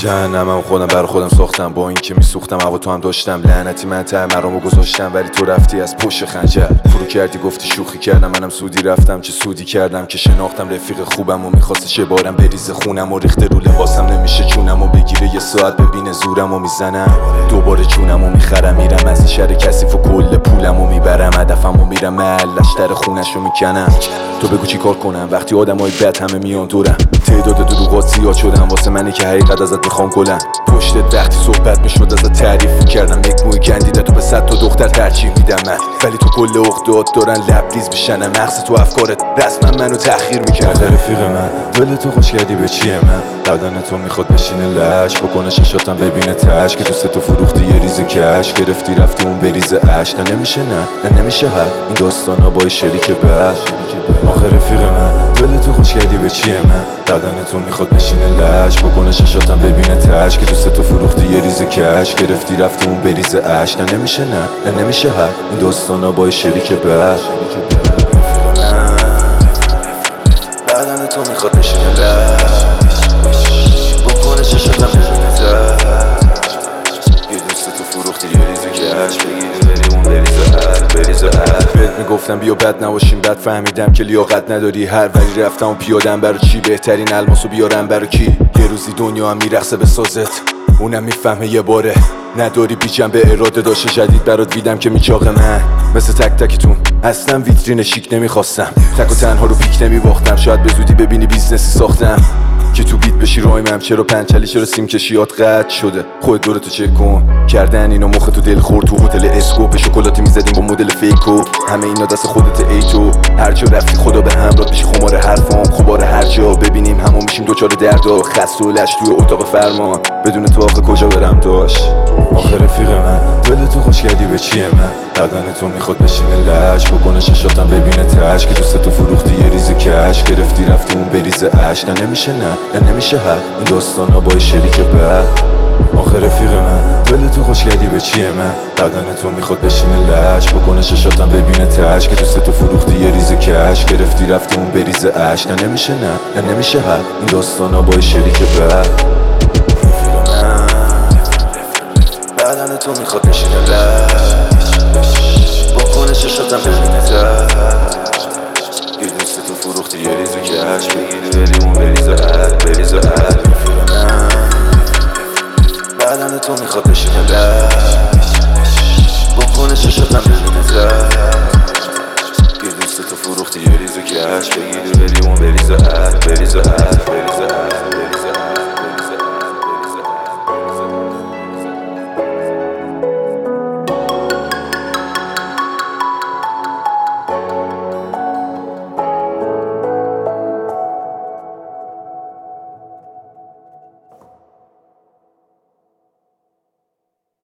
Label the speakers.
Speaker 1: جهنمم خودم برا خودم ساختم، با این که میسوختم هوا تو هم داشتم. لعنتی من ته مرامو گذاشتم ولی تو رفتی از پشت خنجر. فرو کردی گفتی شوخی کردم، منم سودی رفتم چه سودی کردم که شناختم رفیق خوبم و میخواست چه بارم بریزه خونم و ریخته رو لباسم. نمیشه چونم و بگیره یه ساعت ببینه زورم و میزنم. دوباره چونم و میخرم میرم از این شهر کثیف و کل پولم و میبرم. هدفم و میرم محلش در خونش رو میکنم. تو بگو چی کار کنم وقتی آدمای بد همه میان دورم. تعداد دروغات زیاد شدم واسه منی که حقیقت ازت میخوام گلم. پشت وقتی صحبت میشد ازت تعریف کردم. یک موی گندیده تو به 100 تا دختر ترجیح میدم من، ولی تو کل عقدات دارن لبریز بشنم. مغز تو افکارت رسما منو تأخیر میکرد. رفیق من دل تو خوش کردی به چیه من؟ بدن تو میخواد بشینه لش بکنه ششاتم ببینه تش که دوست تو فروختی یه ریز کش گرفتی رفتی اون بریز عشق. نه نمیشه نه نمیشه هر این داستانا با شریک بش. آخه رفیق من دل تو خوش کردی به چیه من؟ بدن تو میخواد بشینه لش بکنه ششاتم ببینه تش که دوست تو فروختی یه ریز کش گرفتی رفتی اون بریز عشق. نه نمیشه نه نمیشه هر این داستانا با شریک بش. بدن تو میخواد بشینه لش بکنه ششاتم ببینه تش یه دوست تو فروختی یه ریز کش بگیری بری اون بریز بهت میگفتم بیا بد نباشیم، بد فهمیدم که لیاقت نداری هر ولی رفتم و پیادم برا چی؟ بهترین الماسو بیارم برا کی؟ یه روزی دنیا هم میرقصه به سازت اونم میفهمه یه باره نداری بی جنبه اراده. داشته جدید برات ویدم که میچاقه من مثل تک تکتون اصلا ویترین شیک نمیخواستم. تک و تنها رو پیک نمیباختم، شاید به زودی ببینی بیزنسی ساختم که تو بیت بشی رایم. چرا پنچلی چرا سیم کشیات قطع شده؟ خود دورتو چک کن کردن اینا مخ تو دل خورد. تو هتل اسکوپ شکلاتی میزدیم با مدل فیکو همه اینا دست خودت ای تو. هر جا رفتی خدا به همراه بشی خمار حرفام خبار هر جا ببینیم همو میشیم دوچار دردا. خسته و لش توی اتاق فرمان بدون تو آخه کجا برم داشت. آخه رفیق من دل تو خوش کردی به چیه من؟ بدن تو میخواد بشینه لش بکنه ششاتم ببینه تش که دوست تو فروختی یه ریز کش گرفتی رفتی اون بریز عشق. نه نمیشه نه نمیشه هر این داستانا با شریک بد. آخه رفیق من دل تو خوش کردی به چیه من؟ بدن تو میخواد بشینه لش بکنه ششاتم ببینه تش که دوست تو فروختی یه ریز کش گرفتی رفتی اون بریز عشق. نه نمیشه نه نمیشه هر این داستانا با شریک بد. بدن تو میخواد بشینه لش بکنه ششاتم ببینه تش یه دوست تو فروختی یه ریز کش بگیری بری اون بریز بدن تو میخواد بشینه لش بکنه ششاتم ببینه تش یه دوست تو فروختی یه ریز کش بگیری بری اون بریز